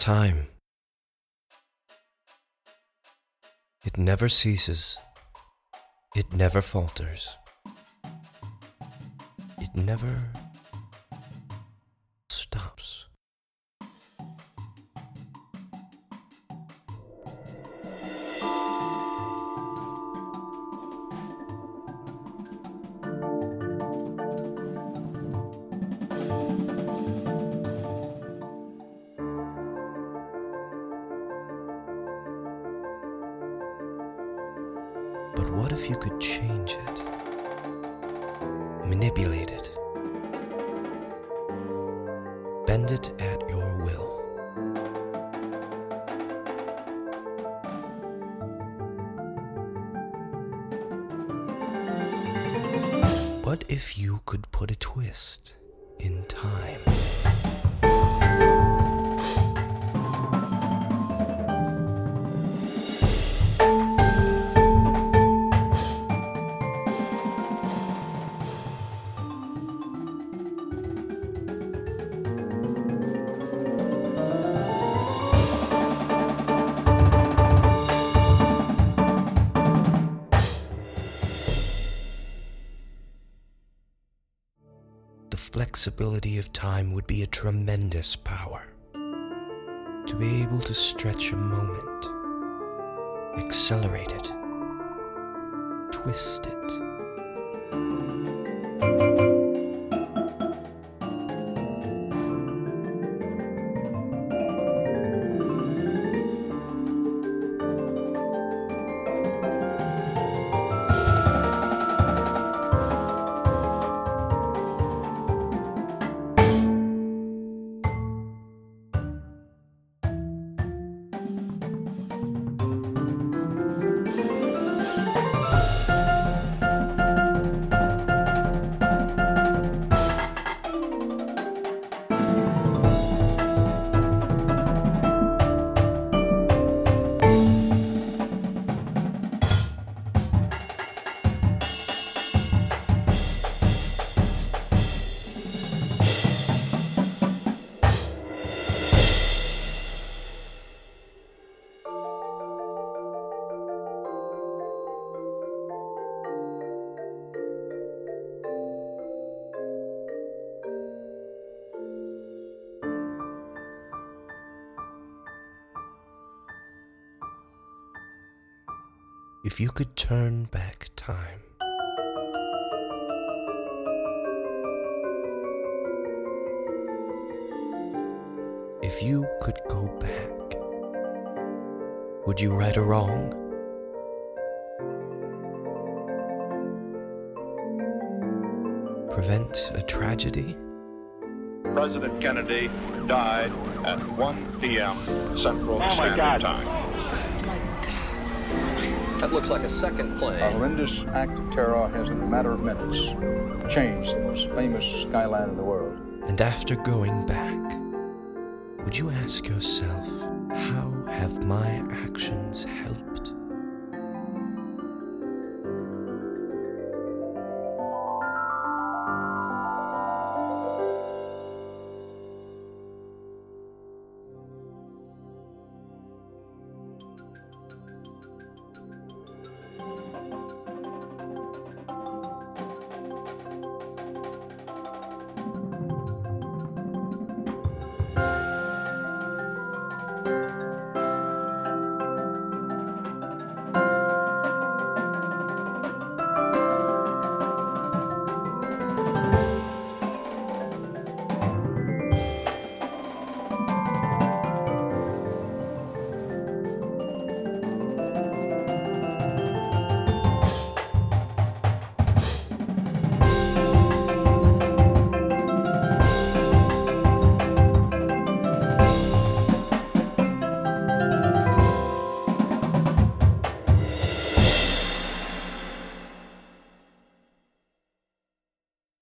Time. It never ceases. It never falters. It never stops. But what if you could change it? Manipulate it. Bend it at your will. What if you could put a twist in time? The flexibility of time would be a tremendous power. To be able to stretch a moment, accelerate it, twist it. If you could turn back time, if you could go back, would you right a wrong? Prevent a tragedy? President Kennedy died at 1 p.m. Central Standard Time. That looks like a second plane. A horrendous act of terror has, in a matter of minutes, changed the most famous skyline in the world. And after going back, would you ask yourself, how have my actions helped?